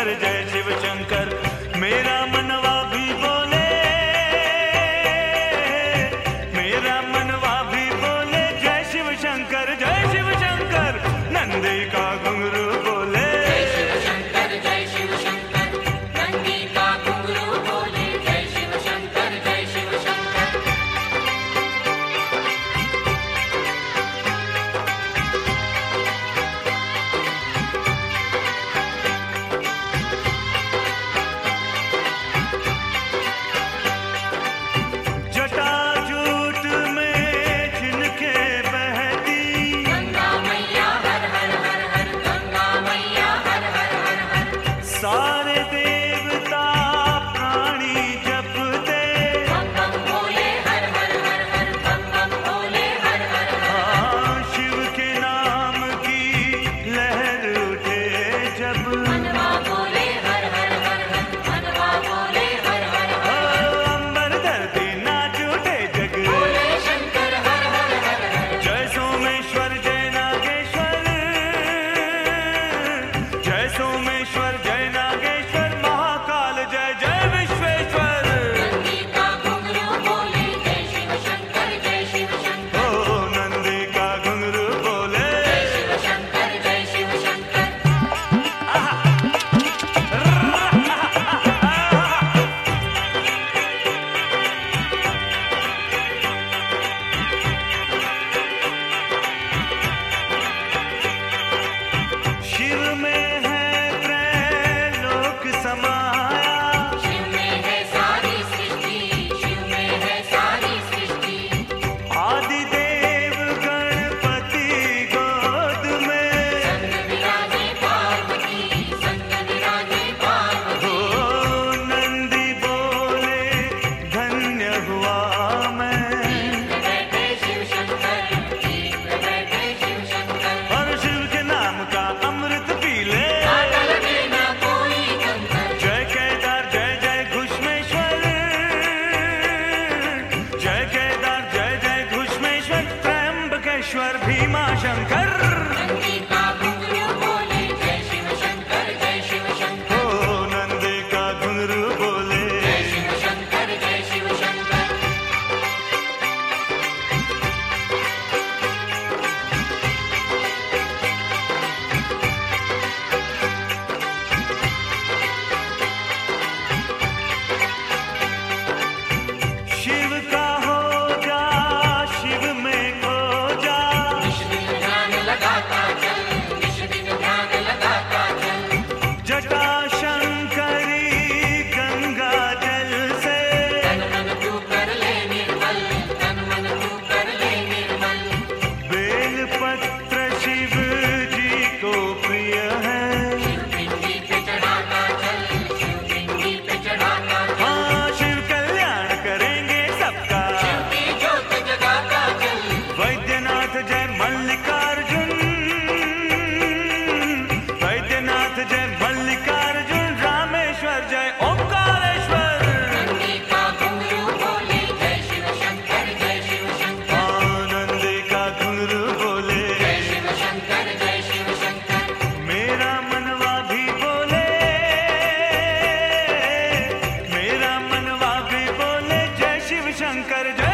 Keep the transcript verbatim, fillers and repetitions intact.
शंकर जय शिव शंकर। मेरा मनवा भी बोले, मेरा मनवा भी बोले जय शिव शंकर जय शिव शंकर। नंदी का घुंघरू बोले जय शिव शंकर जय शिव शंकर। नंदी का घुंघरू बोले जय शिव शंकर जय शिव शंकर। जटाजूट में जिनके बहती गंगा मैया हर हर हर हर। गंगा मैया हर हर हर हर। सारे देवता प्राणी जपते बम बम भोले हर हर हर हर। बम बम भोले हर हर हर हर। हाँ, शिव के नाम की लहर उठे जब मनवा बोले हर हर हर हर। मनवा बोले हर हर हर हर। अंबर धरती नाच उठे जग। बोले शंकर हर हर हर हर। जय सोमेश्वर जय नागेश्वर, जय सोमेश्वर जय नागेश्वर। महाकाल जय जय विश्वेश्वर। नंदी का घुंघरू बोले जय शिव शंकर जय शिव शंकर। ओ नंदी का घुंघरू बोले जय शिव शंकर जय शिव शंकर। शिव में है त्रैलोक समाया। शिव में है सारी सृष्टि। शिव में है सारी सृष्टि। आदिदेव गणपति गोद में, संग विराजे पार्वती। संग विराजे पार्वती। ओ नंदी बोले धन्य हुआ मैं। दीप में बैठे शिव शंकर। दीप में बैठे शिव शंकर। और शिव के नाम का अमृत पी ले। काटा लगे ना कोई कंकर। जय केदार जय जय घुष्मेश्वर, जय केदार जय जय घुष्मेश्वर। त्र्यंबकेश्वर भीमा शंकर। नंदी का घुंघरू बोले जय शिव शंकर जय शिव शंकर। ओ नंदी का घुंघरू बोले जय शिव शंकर जय शिव शंकर। शिव का हो जा शिव में खो जा। निश दिन ध्यान लगाता चल। निश दिन ध्यान लगाता चल। जटा शंकरी गंगा जल से, तन मन तू कर ले निर्मल। तन मन तू कर ले निर्मल। बेल पत्र शिव जी को प्रिय है। शिव पिंडी पे चढ़ाता चल। शिव पिंडी पे चढ़ाता चल। हाँ, शिव कल्याण करेंगे सबका। शिव की ज्योत जगाता चल। वैद्यनाथ जय मल्लिकार्जुन, वैद्यनाथ जय मल्लिकार्जुन। रामेश्वर जय ओंकारेश्वर। नंदी का घुंघरू बोले जय शिव शंकर जय शिव शंकर। आनंदी का घुंघरू बोले जय शिव शंकर जय शिव शंकर। मेरा मनवा भी बोले, मेरा मनवा भी बोले जय शिव शंकर जय